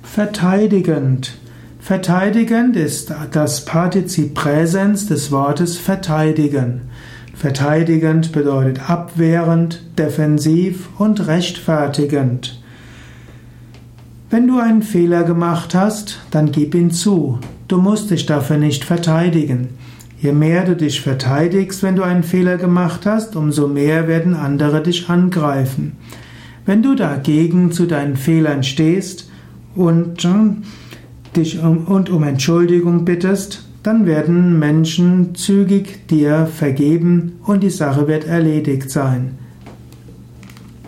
Verteidigend. Verteidigend ist das Partizip Präsens des Wortes verteidigen. Verteidigend bedeutet abwehrend, defensiv und rechtfertigend. Wenn du einen Fehler gemacht hast, dann gib ihn zu. Du musst dich dafür nicht verteidigen. Je mehr du dich verteidigst, wenn du einen Fehler gemacht hast, umso mehr werden andere dich angreifen. Wenn du dagegen zu deinen Fehlern stehst und um Entschuldigung bittest, dann werden Menschen zügig dir vergeben und die Sache wird erledigt sein.